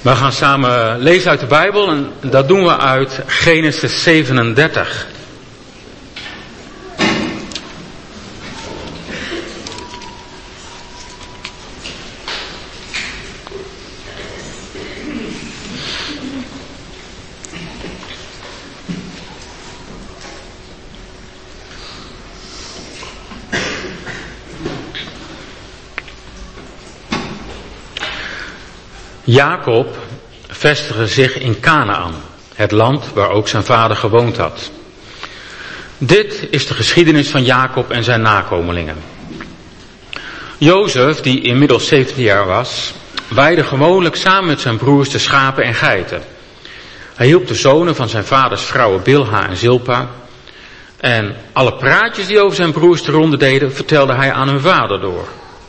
We gaan samen lezen uit de Bijbel en dat doen we uit Genesis 37. Jacob vestigde zich in Kanaän, het land waar ook zijn vader gewoond had. Dit is de geschiedenis van Jacob en zijn nakomelingen. Jozef, die inmiddels 17 jaar was, weidde gewoonlijk samen met zijn broers de schapen en geiten. Hij hielp de zonen van zijn vaders vrouwen Bilha en Zilpa. En alle praatjes die over zijn broers de ronde deden, vertelde hij aan hun vader door.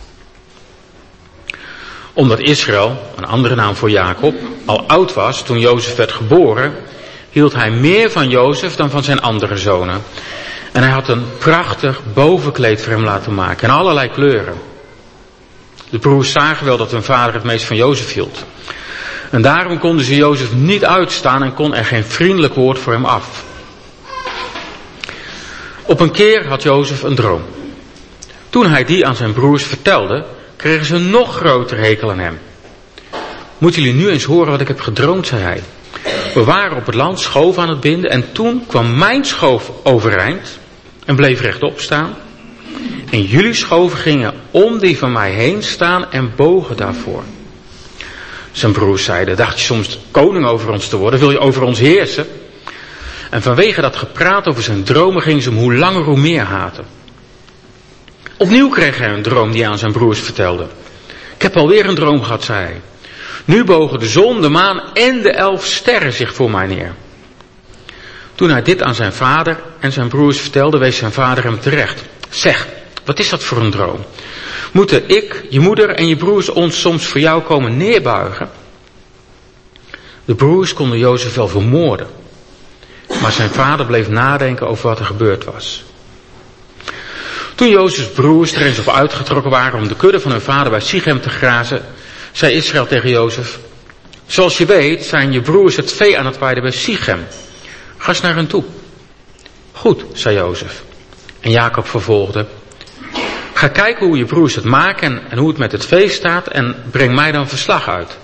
Omdat Israël, een andere naam voor Jacob, al oud was toen Jozef werd geboren, hield hij meer van Jozef dan van zijn andere zonen. En hij had een prachtig bovenkleed voor hem laten maken, in allerlei kleuren. De broers zagen wel dat hun vader het meest van Jozef hield. En daarom konden ze Jozef niet uitstaan en kon er geen vriendelijk woord voor hem af. Op een keer had Jozef een droom. Toen hij die aan zijn broers vertelde, kregen ze een nog grotere hekel aan hem. Moeten jullie nu eens horen wat ik heb gedroomd, zei hij. We waren op het land schoof aan het binden en toen kwam mijn schoof overeind en bleef rechtop staan. En jullie schoven gingen om die van mij heen staan en bogen daarvoor. Zijn broers zeiden, dacht je soms koning over ons te worden? Wil je over ons heersen? En vanwege dat gepraat over zijn dromen gingen ze hem hoe langer hoe meer haten. Opnieuw kreeg hij een droom die hij aan zijn broers vertelde. Ik heb alweer een droom gehad, zei hij. Nu bogen de zon, de maan en de 11 sterren zich voor mij neer. Toen hij dit aan zijn vader en zijn broers vertelde, wees zijn vader hem terecht. Zeg, wat is dat voor een droom? Moeten ik, je moeder en je broers ons soms voor jou komen neerbuigen? De broers konden Jozef wel vermoorden. Maar zijn vader bleef nadenken over wat er gebeurd was. Toen Jozefs broers er eens op uitgetrokken waren om de kudde van hun vader bij Sichem te grazen, zei Israël tegen Jozef, zoals je weet zijn je broers het vee aan het weiden bij Sichem. Ga eens naar hen toe. Goed, zei Jozef. En Jacob vervolgde, ga kijken hoe je broers het maken en hoe het met het vee staat en breng mij dan verslag uit.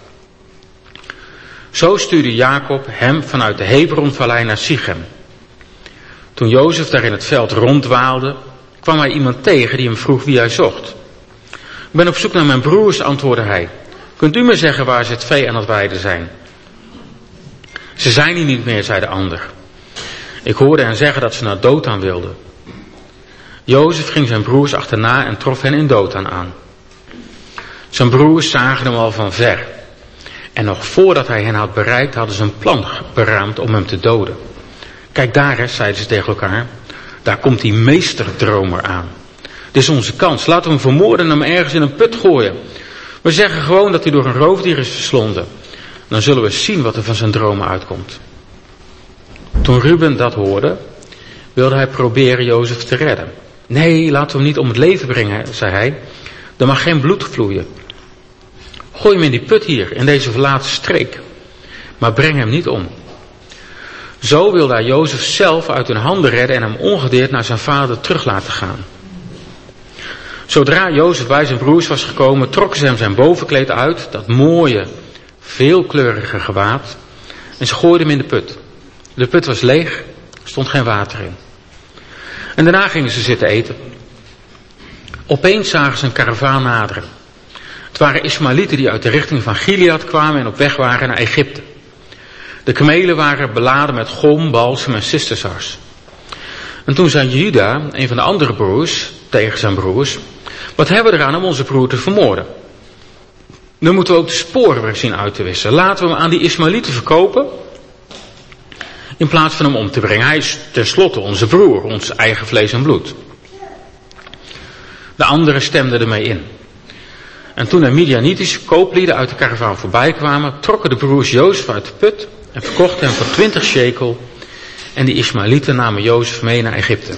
Zo stuurde Jacob hem vanuit de Hebronvallei naar Sichem. Toen Jozef daar in het veld ronddwaalde, kwam hij iemand tegen die hem vroeg wie hij zocht. Ik ben op zoek naar mijn broers, antwoordde hij. Kunt u me zeggen waar ze het vee aan het weiden zijn? Ze zijn hier niet meer, zei de ander. Ik hoorde hen zeggen dat ze naar Dothan wilden. Jozef ging zijn broers achterna en trof hen in Dothan aan. Zijn broers zagen hem al van ver. En nog voordat hij hen had bereikt, hadden ze een plan beraamd om hem te doden. Kijk daar eens, zeiden ze tegen elkaar. Daar komt die meesterdromer aan. Dit is onze kans. Laten we hem vermoorden en hem ergens in een put gooien. We zeggen gewoon dat hij door een roofdier is verslonden. Dan zullen we zien wat er van zijn dromen uitkomt. Toen Ruben dat hoorde, wilde hij proberen Jozef te redden. Nee, laten we hem niet om het leven brengen, zei hij. Er mag geen bloed vloeien. Gooi hem in die put hier, in deze verlaten streek. Maar breng hem niet om. Zo wilde hij Jozef zelf uit hun handen redden en hem ongedeerd naar zijn vader terug laten gaan. Zodra Jozef bij zijn broers was gekomen, trokken ze hem zijn bovenkleed uit, dat mooie, veelkleurige gewaad, en ze gooiden hem in de put. De put was leeg, er stond geen water in. En daarna gingen ze zitten eten. Opeens zagen ze een karavaan naderen. Het waren Ismaëlieten die uit de richting van Gilead kwamen en op weg waren naar Egypte. De kamelen waren beladen met gom, balsem en cistersars. En toen zei Juda, een van de andere broers, tegen zijn broers, wat hebben we eraan om onze broer te vermoorden? Dan moeten we ook de sporen weer zien uit te wissen. Laten we hem aan die Ismaëlieten verkopen, in plaats van hem om te brengen. Hij is tenslotte onze broer, ons eigen vlees en bloed. De anderen stemden ermee in. En toen de Midianitische kooplieden uit de karavaan voorbij kwamen, trokken de broers Jozef uit de put en verkochten hem voor 20 shekel. En die Ismaëlieten namen Jozef mee naar Egypte.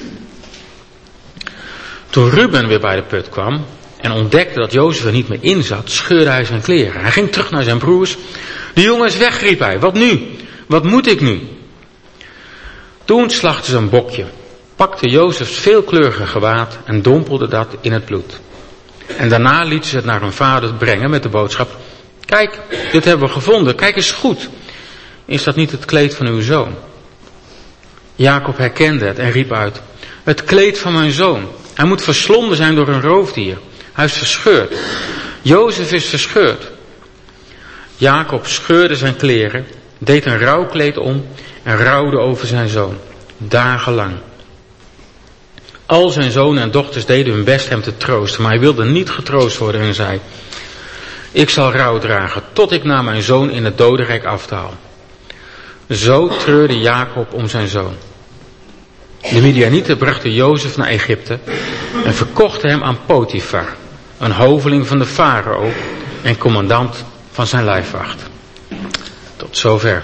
Toen Ruben weer bij de put kwam en ontdekte dat Jozef er niet meer in zat, scheurde hij zijn kleren. Hij ging terug naar zijn broers, De jongen is weg, riep hij. Wat nu? Wat moet ik nu? Toen slachtte ze een bokje, pakte Jozefs veelkleurige gewaad en dompelde dat in het bloed. En daarna liet ze het naar hun vader brengen met de boodschap: kijk, dit hebben we gevonden, kijk eens goed. Is dat niet het kleed van uw zoon? Jacob herkende het en riep uit: het kleed van mijn zoon. Hij moet verslonden zijn door een roofdier. Hij is verscheurd. Jozef is verscheurd. Jacob scheurde zijn kleren, deed een rouwkleed om en rouwde over zijn zoon, dagenlang. Al zijn zonen en dochters deden hun best hem te troosten, maar hij wilde niet getroost worden en zei: ik zal rouw dragen tot ik naar mijn zoon in het dodenrijk afdaal. Zo treurde Jacob om zijn zoon. De Midianieten brachten Jozef naar Egypte en verkochten hem aan Potifar, een hoveling van de farao en commandant van zijn lijfwacht. Tot zover.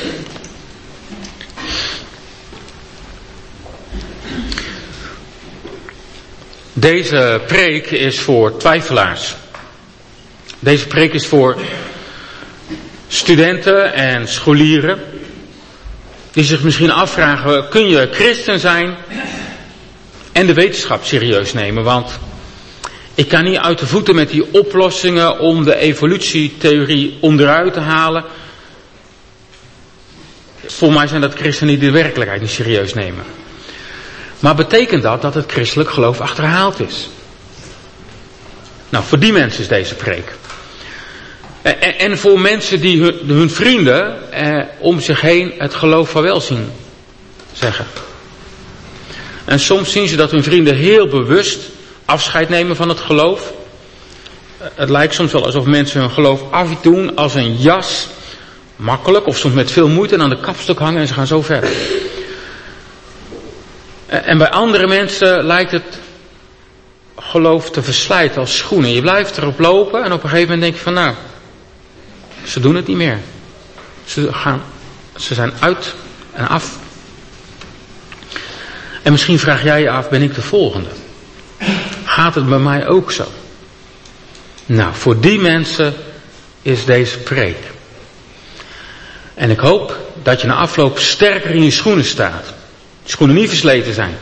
Deze preek is voor twijfelaars. Deze preek is voor studenten en scholieren die zich misschien afvragen: kun je christen zijn en de wetenschap serieus nemen? Want ik kan niet uit de voeten met die oplossingen om de evolutietheorie onderuit te halen. Volgens mij zijn dat christenen die de werkelijkheid niet serieus nemen. Maar betekent dat dat het christelijk geloof achterhaald is? Nou, voor die mensen is deze preek. En voor mensen die hun vrienden om zich heen het geloof van wel zien zeggen. En soms zien ze dat hun vrienden heel bewust afscheid nemen van het geloof. Het lijkt soms wel alsof mensen hun geloof afdoen als een jas. Makkelijk of soms met veel moeite en aan de kapstok hangen en ze gaan zo verder. En bij andere mensen lijkt het geloof te verslijten als schoenen. Je blijft erop lopen en op een gegeven moment denk je van nou, ze doen het niet meer. Ze zijn uit en af. En misschien vraag jij je af, ben ik de volgende? Gaat het bij mij ook zo? Nou, voor die mensen is deze preek. En ik hoop dat je na afloop sterker in je schoenen staat. Je schoenen niet versleten zijn.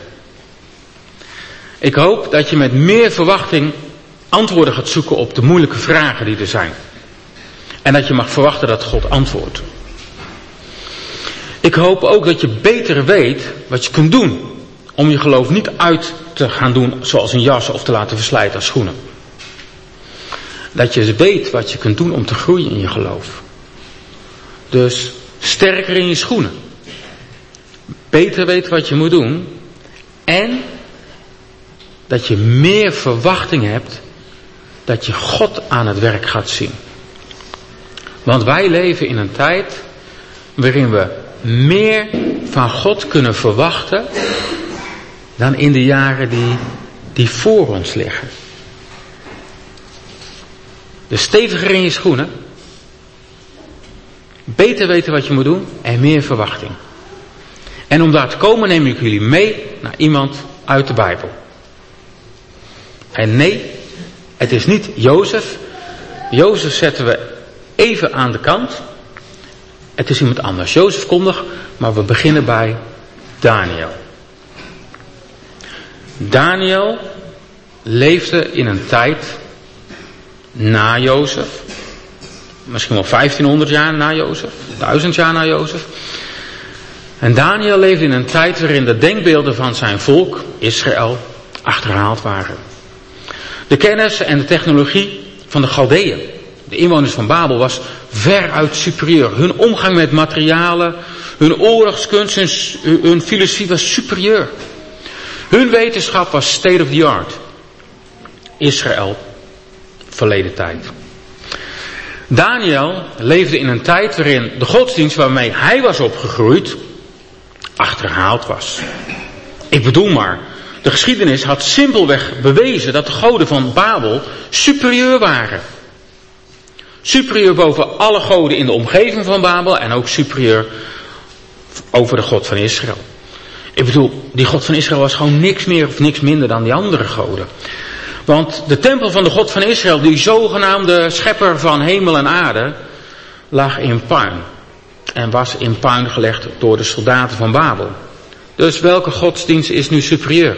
Ik hoop dat je met meer verwachting antwoorden gaat zoeken op de moeilijke vragen die er zijn. En dat je mag verwachten dat God antwoordt. Ik hoop ook dat je beter weet wat je kunt doen om je geloof niet uit te gaan doen zoals een jas of te laten verslijten als schoenen. Dat je weet wat je kunt doen om te groeien in je geloof. Dus sterker in je schoenen. Beter weet wat je moet doen. En dat je meer verwachting hebt dat je God aan het werk gaat zien. Want wij leven in een tijd waarin we meer van God kunnen verwachten dan in de jaren die voor ons liggen. Dus steviger in je schoenen. Beter weten wat je moet doen en meer verwachting. En om daar te komen neem ik jullie mee naar iemand uit de Bijbel. En nee, het is niet Jozef. Jozef zetten we even aan de kant. Het is iemand anders. Jozef komt nog, maar we beginnen bij Daniel. Daniel leefde in een tijd na Jozef. Misschien wel 1500 jaar na Jozef. 1000 jaar na Jozef. En Daniel leefde in een tijd waarin de denkbeelden van zijn volk, Israël, achterhaald waren. De kennis en de technologie van de Chaldeeën, de inwoners van Babel, was veruit superieur. Hun omgang met materialen, hun oorlogskunst, hun filosofie was superieur. Hun wetenschap was state of the art. Israël, verleden tijd. Daniel leefde in een tijd waarin de godsdienst waarmee hij was opgegroeid achterhaald was. Ik bedoel maar, de geschiedenis had simpelweg bewezen dat de goden van Babel superieur waren. Superieur boven alle goden in de omgeving van Babel en ook superieur over de God van Israël. Ik bedoel, die God van Israël was gewoon niks meer of niks minder dan die andere goden. Want de tempel van de God van Israël, die zogenaamde schepper van hemel en aarde, lag in puin en was in puin gelegd door de soldaten van Babel. Dus welke godsdienst is nu superieur?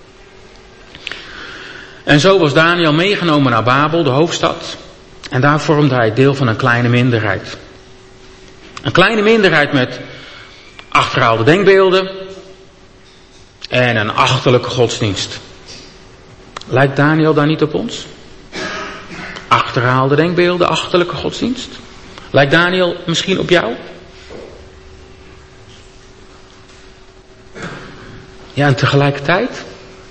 En zo was Daniel meegenomen naar Babel, de hoofdstad. En daar vormde hij deel van een kleine minderheid. Een kleine minderheid met achterhaalde denkbeelden en een achterlijke godsdienst. Lijkt Daniel daar niet op ons? Achterhaalde denkbeelden, achterlijke godsdienst. Lijkt Daniel misschien op jou? Ja, en tegelijkertijd,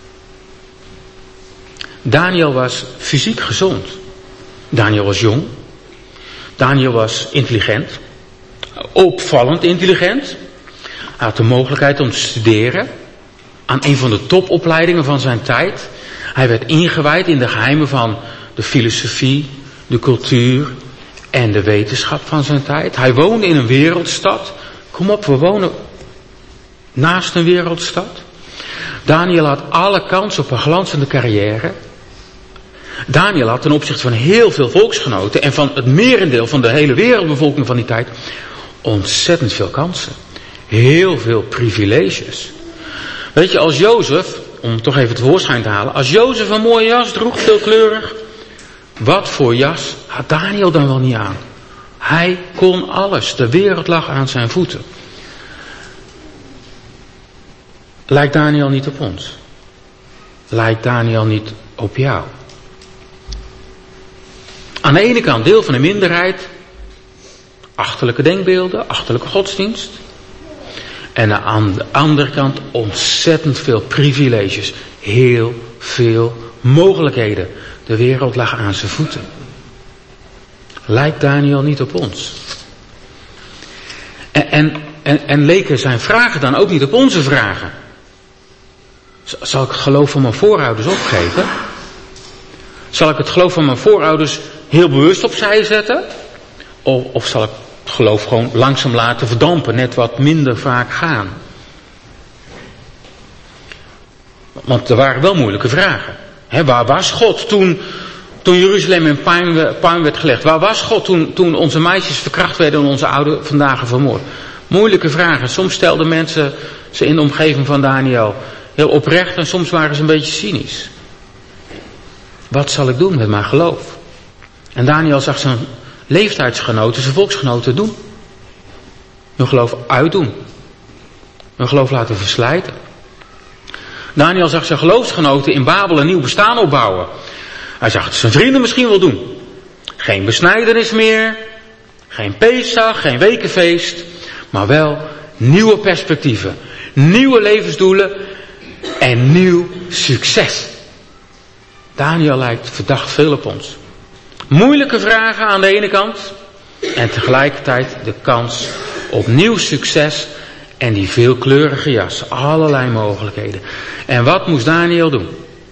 Daniel was fysiek gezond. Daniel was jong. Daniel was intelligent. Opvallend intelligent. Hij had de mogelijkheid om te studeren aan een van de topopleidingen van zijn tijd. Hij werd ingewijd in de geheimen van de filosofie, de cultuur en de wetenschap van zijn tijd. Hij woonde in een wereldstad. Kom op, we wonen naast een wereldstad. Daniel had alle kans op een glanzende carrière. Daniel had ten opzichte van heel veel volksgenoten en van het merendeel van de hele wereldbevolking van die tijd ontzettend veel kansen. Heel veel privileges. Weet je, als Jozef, om toch even tevoorschijn te halen, als Jozef een mooie jas droeg, veelkleurig, wat voor jas had Daniel dan wel niet aan? Hij kon alles. De wereld lag aan zijn voeten. Lijkt Daniel niet op ons? Lijkt Daniel niet op jou? Aan de ene kant deel van een minderheid, achterlijke denkbeelden, achterlijke godsdienst. En aan de andere kant ontzettend veel privileges, heel veel mogelijkheden. De wereld lag aan zijn voeten. Lijkt Daniel niet op ons? En leken zijn vragen dan ook niet op onze vragen? Zal ik het geloof van mijn voorouders opgeven? Zal ik het geloof van mijn voorouders heel bewust opzij zetten? Of zal ik het geloof gewoon langzaam laten verdampen, net wat minder vaak gaan? Want er waren wel moeilijke vragen. Waar was God toen Jeruzalem in puin werd gelegd? Waar was God toen onze meisjes verkracht werden en onze ouderen vandaag vermoord? Moeilijke vragen. Soms stelden mensen ze in de omgeving van Daniel heel oprecht en soms waren ze een beetje cynisch. Wat zal ik doen met mijn geloof? En Daniel zag zijn leeftijdsgenoten, zijn volksgenoten doen. Hun geloof uitdoen. Hun geloof laten verslijten. Daniel zag zijn geloofsgenoten in Babel een nieuw bestaan opbouwen. Hij zag het zijn vrienden misschien wel doen. Geen besnijdenis meer, geen Pesach, geen wekenfeest, maar wel nieuwe perspectieven, nieuwe levensdoelen en nieuw succes. Daniel lijkt verdacht veel op ons. Moeilijke vragen aan de ene kant en tegelijkertijd de kans op nieuw succes en die veelkleurige jas. Allerlei mogelijkheden. En wat moest Daniel doen?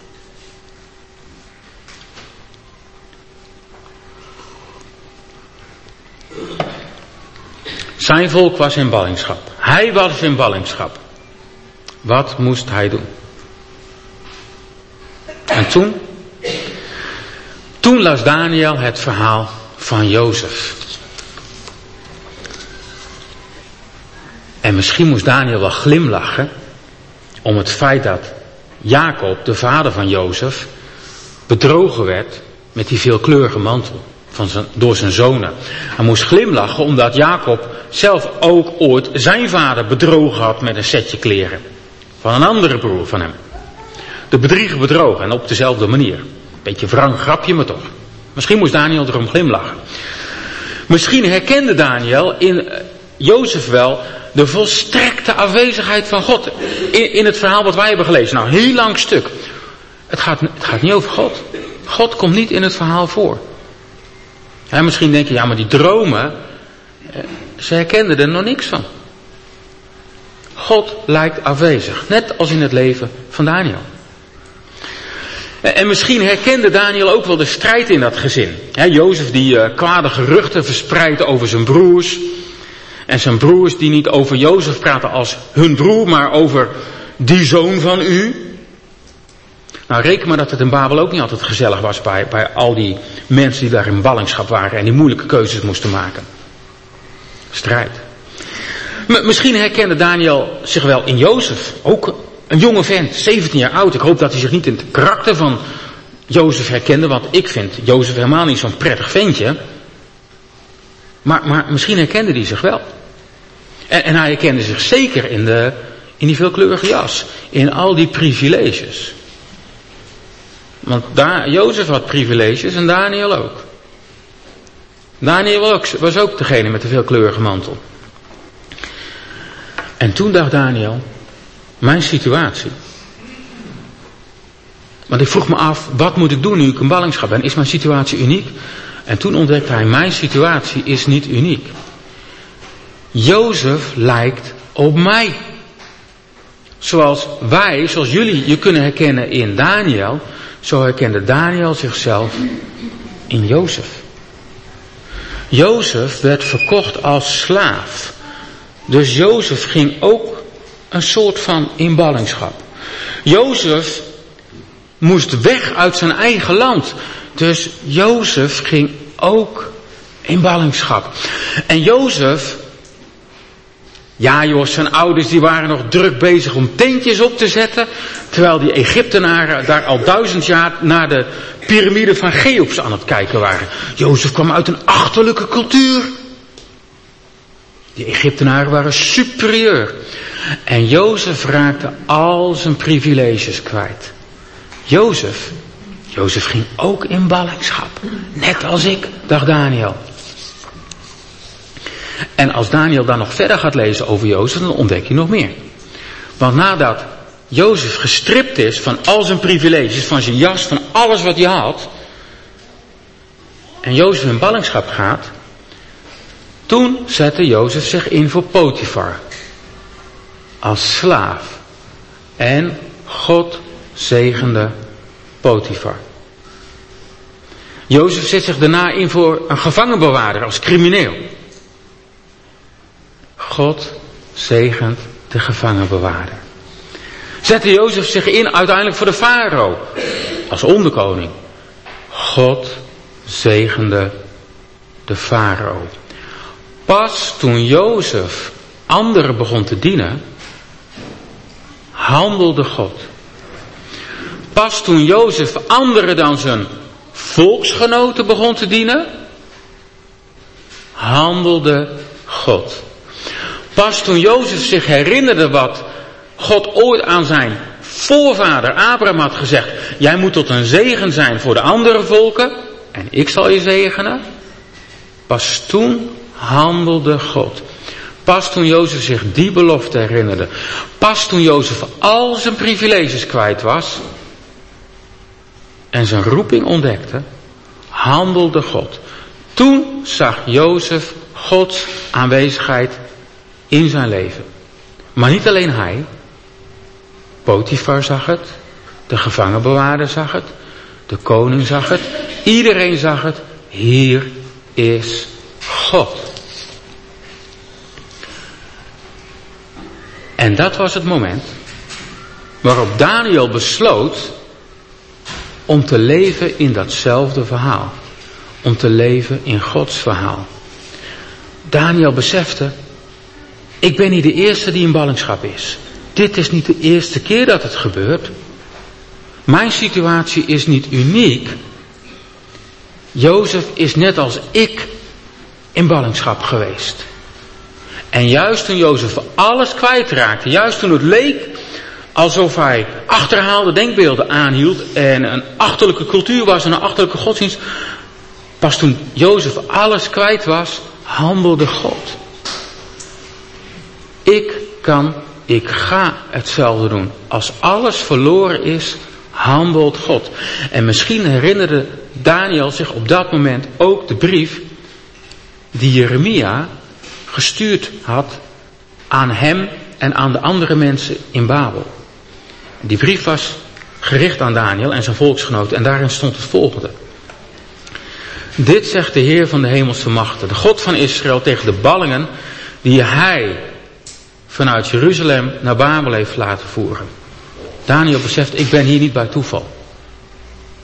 Zijn volk was in ballingschap. Hij was in ballingschap. Wat moest hij doen? En toen las Daniel het verhaal van Jozef. En misschien moest Daniel wel glimlachen om het feit dat Jacob, de vader van Jozef, bedrogen werd met die veelkleurige mantel door zijn zonen. Hij moest glimlachen omdat Jacob zelf ook ooit zijn vader bedrogen had met een setje kleren. Van een andere broer van hem. De bedrieger bedrogen en op dezelfde manier. Beetje wrang grapje, maar toch. Misschien moest Daniel erom glimlachen. Misschien herkende Daniel in Jozef wel de volstrekte afwezigheid van God. In het verhaal wat wij hebben gelezen. Nou, heel lang stuk. Het gaat niet over God. God komt niet in het verhaal voor. Ja, misschien denk je, ja, maar die dromen, ze herkenden er nog niks van. God lijkt afwezig. Net als in het leven van Daniel. En misschien herkende Daniel ook wel de strijd in dat gezin. Jozef die kwade geruchten verspreidt over zijn broers. En zijn broers die niet over Jozef praten als hun broer, maar over die zoon van u. Nou, reken maar dat het in Babel ook niet altijd gezellig was bij al die mensen die daar in ballingschap waren en die moeilijke keuzes moesten maken. strijd. Misschien herkende Daniel zich wel in Jozef. Ook een jonge vent, 17 jaar oud. Ik hoop dat hij zich niet in het karakter van Jozef herkende, want ik vind Jozef helemaal niet zo'n prettig ventje. Maar misschien herkende hij zich wel. En hij herkende zich zeker in die veelkleurige jas. In al die privileges. Want Jozef had privileges en Daniel ook. Daniel was ook degene met de veelkleurige mantel. En toen dacht Daniel, mijn situatie. Want ik vroeg me af, wat moet ik doen nu ik in ballingschap ben? Is mijn situatie uniek? En toen ontdekte hij, mijn situatie is niet uniek. Jozef lijkt op mij. Zoals jullie je kunnen herkennen in Daniel, zo herkende Daniel zichzelf in Jozef. Jozef werd verkocht als slaaf. Dus Jozef ging ook een soort van in ballingschap. Jozef moest weg uit zijn eigen land. Dus Jozef ging ook in ballingschap. En Jozef, zijn ouders die waren nog druk bezig om tentjes op te zetten. Terwijl die Egyptenaren daar al 1000 jaar naar de piramide van Cheops aan het kijken waren. Jozef kwam uit een achterlijke cultuur. Die Egyptenaren waren superieur. En Jozef raakte al zijn privileges kwijt. Jozef ging ook in ballingschap. Net als ik, dacht Daniel. En als Daniel dan nog verder gaat lezen over Jozef, dan ontdek je nog meer. Want nadat Jozef gestript is van al zijn privileges, van zijn jas, van alles wat hij had, en Jozef in ballingschap gaat, toen zette Jozef zich in voor Potifar. Als slaaf. En God zegende Potifar. Jozef zet zich daarna in voor een gevangenbewaarder als crimineel. God zegent de gevangenbewaarder. Zette Jozef zich in uiteindelijk voor de farao als onderkoning. God zegende de farao. Pas toen Jozef anderen begon te dienen, handelde God. Pas toen Jozef anderen dan zijn volksgenoten begon te dienen, handelde God. Pas toen Jozef zich herinnerde wat God ooit aan zijn voorvader Abraham had gezegd. Jij moet tot een zegen zijn voor de andere volken en ik zal je zegenen. Pas toen handelde God. Pas toen Jozef zich die belofte herinnerde. Pas toen Jozef al zijn privileges kwijt was en zijn roeping ontdekte, handelde God. Toen zag Jozef Gods aanwezigheid in zijn leven. Maar niet alleen hij. Potifar zag het. De gevangenbewaarder zag het. De koning zag het. Iedereen zag het. Hier is God. En dat was het moment waarop Daniel besloot om te leven in datzelfde verhaal. Om te leven in Gods verhaal. Daniel besefte, ik ben niet de eerste die in ballingschap is. Dit is niet de eerste keer dat het gebeurt. Mijn situatie is niet uniek. Jozef is net als ik in ballingschap geweest. En juist toen Jozef alles kwijtraakte, juist toen het leek alsof hij achterhaalde denkbeelden aanhield en een achterlijke cultuur was en een achterlijke godsdienst, pas toen Jozef alles kwijt was, handelde God. Ik ga hetzelfde doen. Als alles verloren is, handelt God. En misschien herinnerde Daniel zich op dat moment ook de brief die Jeremia gestuurd had aan hem en aan de andere mensen in Babel. Die brief was gericht aan Daniel en zijn volksgenoten en daarin stond het volgende. Dit zegt de Heer van de hemelse machten, de God van Israël, tegen de ballingen die hij vanuit Jeruzalem naar Babel heeft laten voeren. Daniel beseft, ik ben hier niet bij toeval.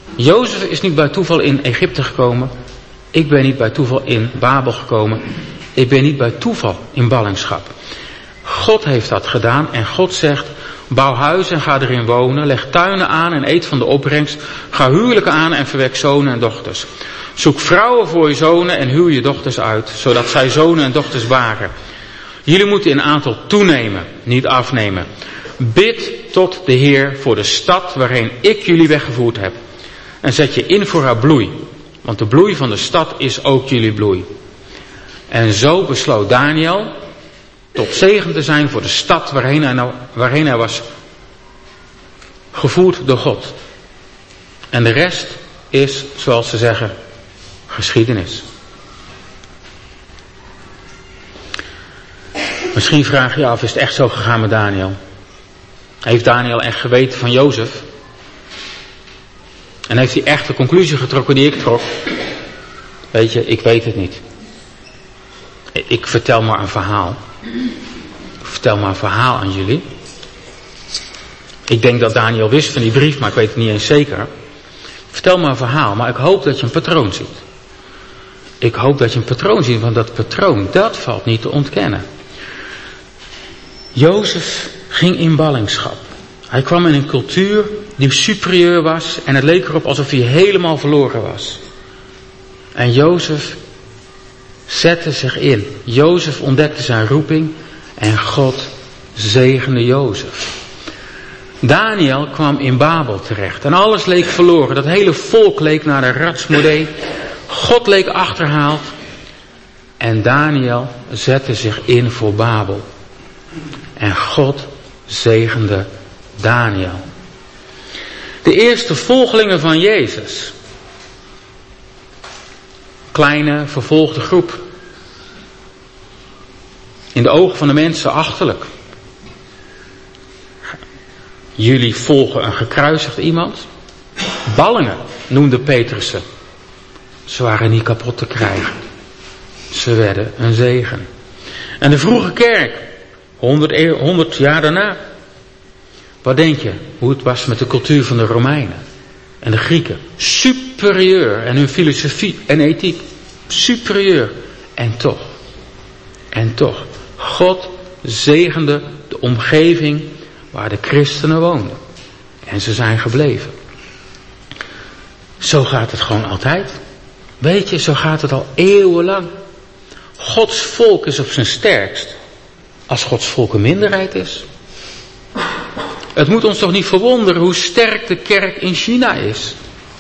Jozef is niet bij toeval in Egypte gekomen. Ik ben niet bij toeval in Babel gekomen. Ik ben niet bij toeval in ballingschap. God heeft dat gedaan en God zegt, bouw huizen en ga erin wonen, leg tuinen aan en eet van de opbrengst, ga huwelijken aan en verwek zonen en dochters. Zoek vrouwen voor je zonen en huw je dochters uit, zodat zij zonen en dochters baren. Jullie moeten in aantal toenemen, niet afnemen. Bid tot de Heer voor de stad waarheen ik jullie weggevoerd heb. En zet je in voor haar bloei, want de bloei van de stad is ook jullie bloei. En zo besloot Daniel tot zegen te zijn voor de stad waarheen hij was gevoerd door God. En de rest is, zoals ze zeggen, geschiedenis. Misschien vraag je af, is het echt zo gegaan met Daniel? Heeft Daniel echt geweten van Jozef? En heeft hij echt de conclusie getrokken die ik trok? Weet je, ik weet het niet. Ik vertel maar een verhaal. Ik vertel maar een verhaal aan jullie. Ik denk dat Daniel wist van die brief, maar ik weet het niet eens zeker. Ik vertel maar een verhaal, maar ik hoop dat je een patroon ziet. Ik hoop dat je een patroon ziet, want dat patroon, dat valt niet te ontkennen. Jozef ging in ballingschap. Hij kwam in een cultuur die superieur was en het leek erop alsof hij helemaal verloren was. En Jozef zette zich in. Jozef ontdekte zijn roeping en God zegende Jozef. Daniel kwam in Babel terecht en alles leek verloren. Dat hele volk leek naar de ratsmodee. God leek achterhaald. En Daniel zette zich in voor Babel. En God zegende Daniel. De eerste volgelingen van Jezus. Kleine, vervolgde groep. In de ogen van de mensen achterlijk. Jullie volgen een gekruisigd iemand. Ballingen noemde Petrus ze. Ze waren niet kapot te krijgen. Ze werden een zegen. En de vroege kerk, 100 jaar daarna. Wat denk je? Hoe het was met de cultuur van de Romeinen en de Grieken. Superieur. En hun filosofie en ethiek. Superieur. En toch. God zegende de omgeving waar de christenen woonden. En ze zijn gebleven. Zo gaat het gewoon altijd. Weet je, zo gaat het al eeuwenlang. Gods volk is op zijn sterkst als Gods volk een minderheid is. Het moet ons toch niet verwonderen hoe sterk de kerk in China is.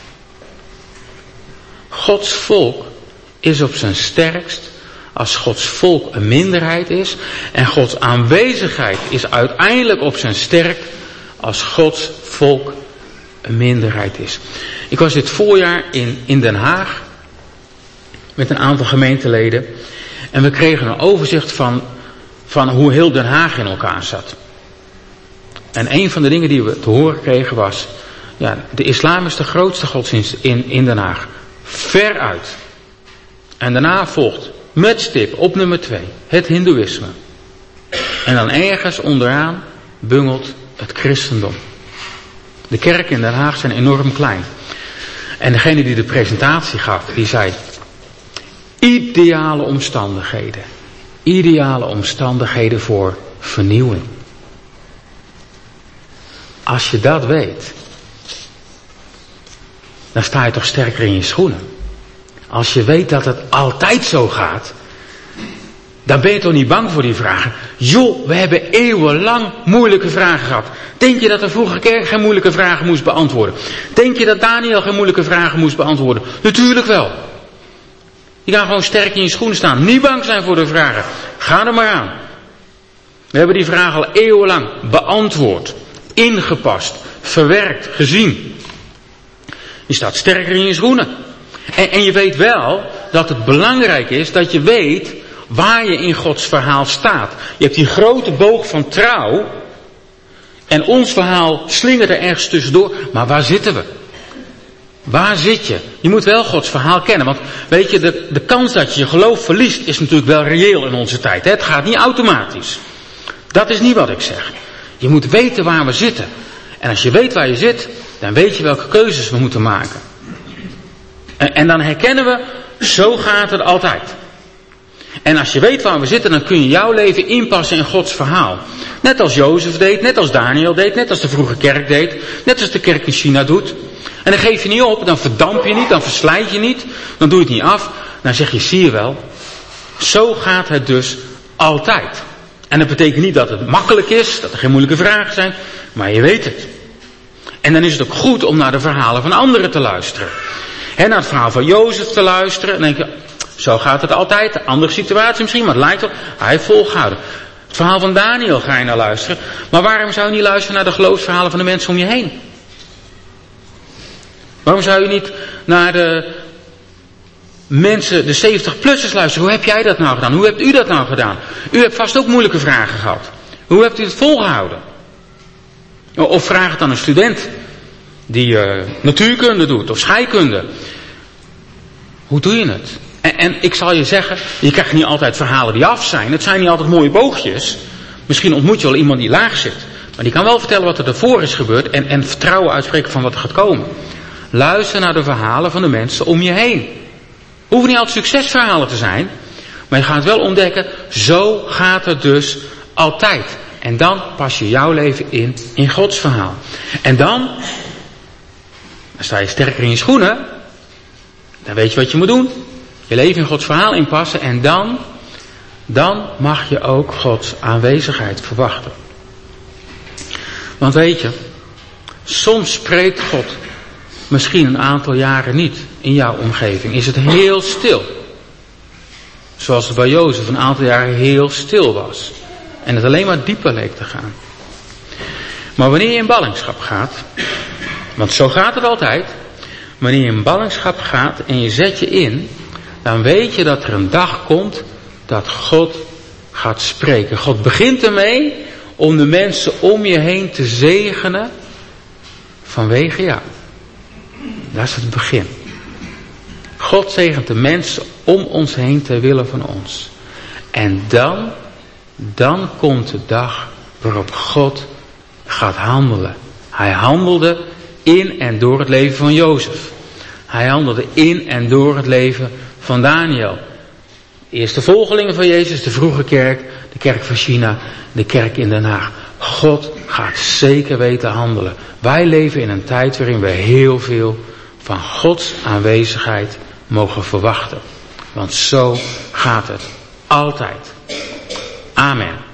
Gods volk is op zijn sterkst als Gods volk een minderheid is. En Gods aanwezigheid is uiteindelijk op zijn sterk als Gods volk een minderheid is. Ik was dit voorjaar in Den Haag met een aantal gemeenteleden. En we kregen een overzicht van hoe heel Den Haag in elkaar zat. En een van de dingen die we te horen kregen was, ja, de islam is de grootste godsdienst in Den Haag. Veruit. En daarna volgt met stip op nummer 2 het hindoeïsme. En dan ergens onderaan bungelt het christendom. De kerken in Den Haag zijn enorm klein. En degene die de presentatie gaf, die zei, ideale omstandigheden. Ideale omstandigheden voor vernieuwing. Als je dat weet, dan sta je toch sterker in je schoenen. Als je weet dat het altijd zo gaat, dan ben je toch niet bang voor die vragen. Joh, we hebben eeuwenlang moeilijke vragen gehad. Denk je dat de vroege kerk geen moeilijke vragen moest beantwoorden? Denk je dat Daniel geen moeilijke vragen moest beantwoorden? Natuurlijk wel. Je kan gewoon sterk in je schoenen staan. Niet bang zijn voor de vragen. Ga er maar aan. We hebben die vragen al eeuwenlang beantwoord. Ingepast. Verwerkt. Gezien. Je staat sterker in je schoenen. En je weet wel dat het belangrijk is dat je weet waar je in Gods verhaal staat. Je hebt die grote boog van trouw. En ons verhaal slingert er ergens tussendoor. Maar waar zitten we? Waar zit je? Je moet wel Gods verhaal kennen. Want weet je, de kans dat je je geloof verliest is natuurlijk wel reëel in onze tijd. Het gaat niet automatisch. Dat is niet wat ik zeg. Je moet weten waar we zitten. En als je weet waar je zit, dan weet je welke keuzes we moeten maken. En dan herkennen we, zo gaat het altijd. En als je weet waar we zitten, dan kun je jouw leven inpassen in Gods verhaal. Net als Jozef deed, net als Daniel deed, net als de vroege kerk deed, net als de kerk in China doet. En dan geef je niet op, dan verdamp je niet, dan verslijt je niet, dan doe je het niet af. Dan zeg je, zie je wel, zo gaat het dus altijd. En dat betekent niet dat het makkelijk is, dat er geen moeilijke vragen zijn, maar je weet het. En dan is het ook goed om naar de verhalen van anderen te luisteren. Naar het verhaal van Jozef te luisteren. En dan denk je, zo gaat het altijd. Een andere situatie misschien, maar het lijkt wel. Hij heeft volgehouden. Het verhaal van Daniel ga je naar luisteren. Maar waarom zou je niet luisteren naar de geloofsverhalen van de mensen om je heen? Waarom zou je niet naar de mensen, de 70-plussers luisteren? Hoe heb jij dat nou gedaan? Hoe hebt u dat nou gedaan? U hebt vast ook moeilijke vragen gehad. Hoe hebt u het volgehouden? Of vraag het aan een student die natuurkunde doet of scheikunde. Hoe doe je het? En ik zal je zeggen, je krijgt niet altijd verhalen die af zijn. Het zijn niet altijd mooie boogjes. Misschien ontmoet je wel iemand die laag zit. Maar die kan wel vertellen wat er daarvoor is gebeurd en vertrouwen uitspreken van wat er gaat komen. Luister naar de verhalen van de mensen om je heen. Hoeven niet altijd succesverhalen te zijn. Maar je gaat wel ontdekken, zo gaat het dus altijd. En dan pas je jouw leven in Gods verhaal. En dan sta je sterker in je schoenen. Dan weet je wat je moet doen. Je leven in Gods verhaal inpassen. En dan mag je ook Gods aanwezigheid verwachten. Want weet je, soms spreekt God misschien een aantal jaren niet in jouw omgeving. Is het heel stil. Zoals het bij Jozef een aantal jaren heel stil was. En het alleen maar dieper leek te gaan. Maar wanneer je in ballingschap gaat, want zo gaat het altijd. Wanneer je in ballingschap gaat en je zet je in, dan weet je dat er een dag komt dat God gaat spreken. God begint ermee om de mensen om je heen te zegenen vanwege jou. Dat is het begin. God zegent de mensen om ons heen ter wille van ons. En dan komt de dag waarop God gaat handelen. Hij handelde in en door het leven van Jozef. Hij handelde in en door het leven van Daniel. De eerste volgelingen van Jezus, de vroege kerk, de kerk van China, de kerk in Den Haag. God gaat zeker weten handelen. Wij leven in een tijd waarin we heel veel van Gods aanwezigheid mogen verwachten. Want zo gaat het altijd. Amen.